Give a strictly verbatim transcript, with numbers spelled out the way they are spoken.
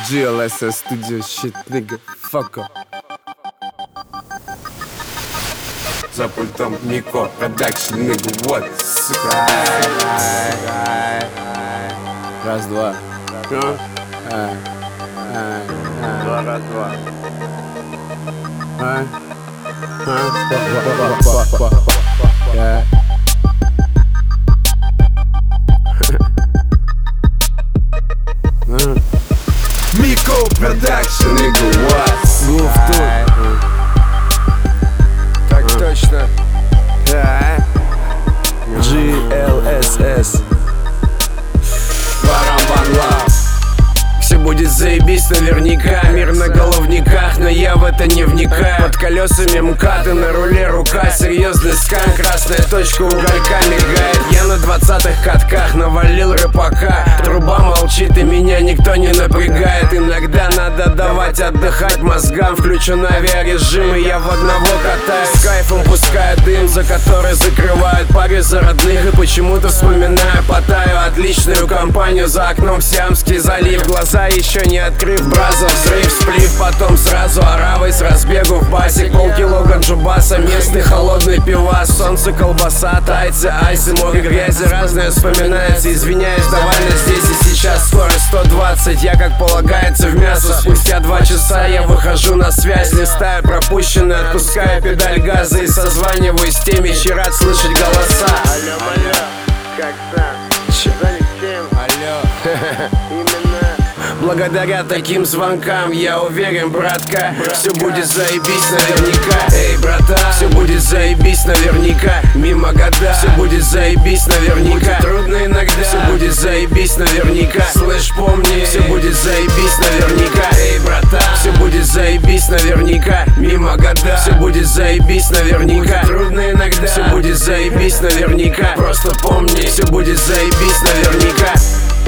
G L S S Studio shit, nigga, fuck up. За пультом Мико Продакшн, nigga, what, сука. Раз, два. Два, раз, два. Yeah. Мико Продакшн, nigga, what? Гуф тут. Так точно. G L S S. Барабан. Все будет заебись наверняка. Мир на головниках, но я в это не вникаю. Под колесами МКАДы, на руле рука. Серьезный скан, красная точка уголька мигает. Я на двадцатых катках навалил рыбака. Труба молчит и меня никто не напрягает. Иногда надо давать отдыхать мозгам. Включен авиарежим и я в одного катаюсь. С кайфом пускаю дым, за который закрывают пари за родных. И почему-то вспоминаю Паттайю, отличную компанию. За окном Сиамский залив, глаза еще не открыв, браза, взрыв, сплив. Потом сразу оравой с разбегу в басик. Полкило ганджубаса, местный холодный пивас. Солнце, колбаса, тайцы, айсы, море грязи. Разное вспоминается, извиняюсь, довольно здесь и сейчас. Скорость сто двадцать, я как полагается в мясо. Спустя два часа я выхожу на связь. Листаю пропущенную, отпускаю педаль газа. И созваниваюсь с теми, чьи рад слышать голоса. Алло, алло, как там? Занят чем? Алло. Именно. Благодаря таким звонкам я уверен, братка, все будет заебись наверняка. Эй, братан, все будет заебись наверняка. Мимо года, все будет заебись наверняка. Будет трудно иногда, все будет заебись наверняка. Слышь, помни, все будет заебись наверняка. Эй, братан, все будет заебись наверняка. Мимо года, все будет заебись наверняка. Будет трудно иногда, все будет заебись наверняка. Просто помни, все будет заебись наверняка.